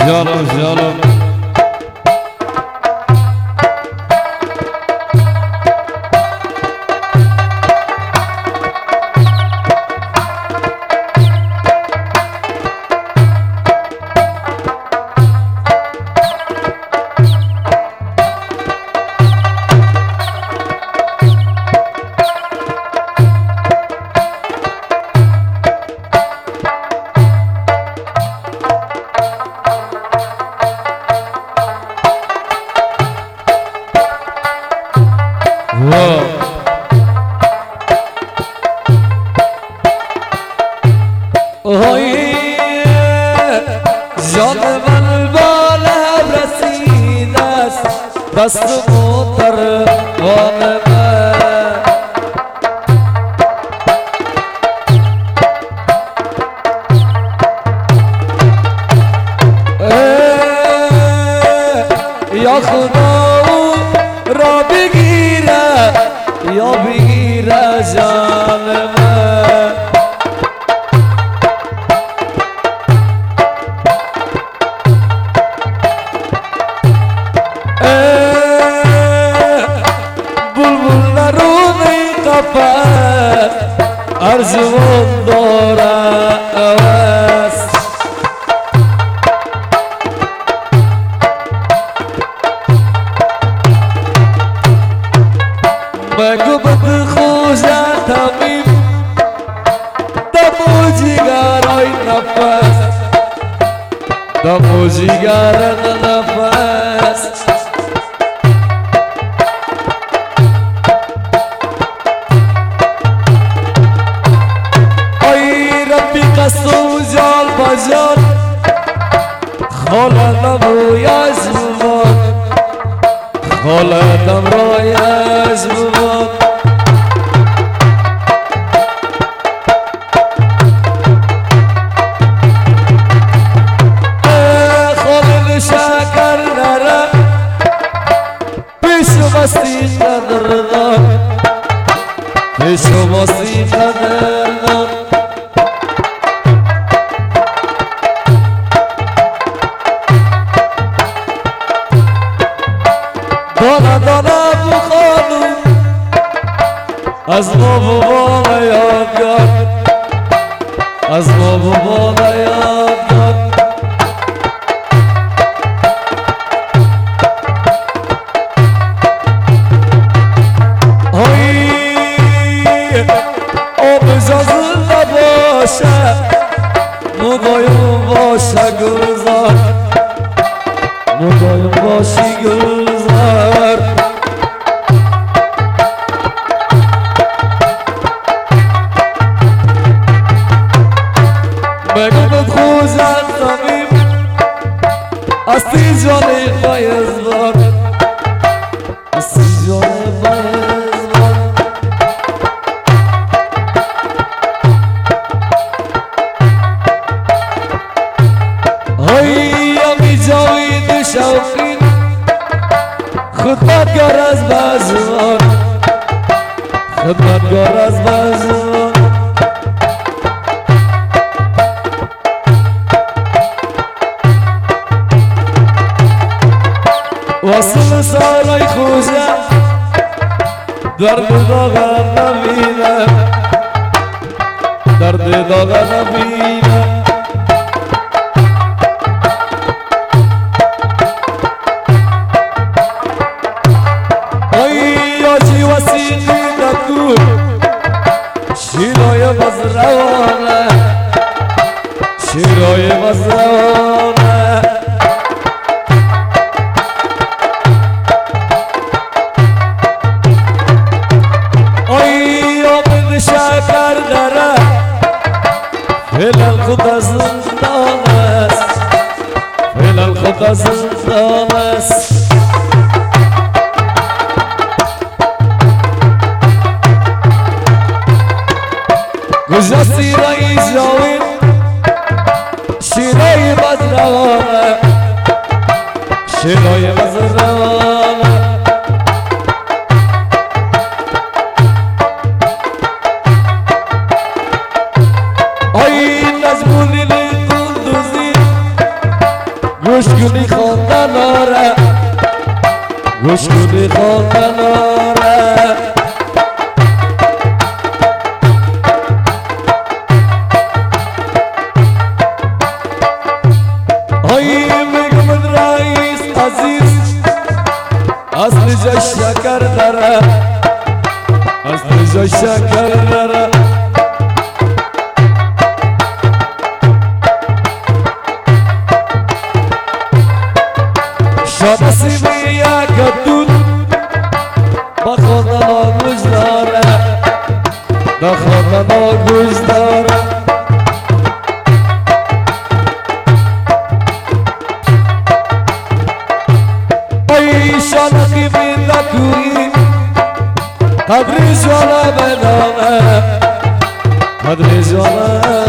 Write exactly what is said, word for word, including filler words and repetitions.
جانم جانم اوی جان من بالا رسیده است دست موتر وان من یا خدا را بگیره یا بگیره جان من بلبل نرونه قفص ارزوان داره اوست بگو بد خوشه تمیم دمو جیگرای نفس دمو جیگر نفس ای ربی قصو جال بجال خالدم رویش بمان خالدم رویش بمان خالد شکر نره پیش مستی ندردم پیش مستی ندردم دانه دانه بخانم از ما بابا یادگار از ما بابا یادگار ای آب جازل نباشه مدایم باشه گلزار مدایم باشی گلزار بگو بد خوزن تمیم استی جانی بایزدار استی جانی بایزدار های امی جاوید شوقین خدمتگار از بازوان خدمتگار از بازوان وصل سالای خوشه درد داغر نبینه درد داغر نبینه ای آجی وسیقی نکو شیرای بزروانه شیرای بزروانه شکر داره فعلا خود از زندان است فعلا خود از زندان است گوشه سیرای جاوید شیرای بزروانه شیرای بزروانه گوش کنی خواندن آره گوش کنی خواندن آره های میگمد رئیس عزیز اصل جا شکر داره اصل جا شکر داره شاد سیمی یک دود با خواندن گوش داره با خواندن گوش داره شانخی ملتوی قدر جاله بدانه قدر جاله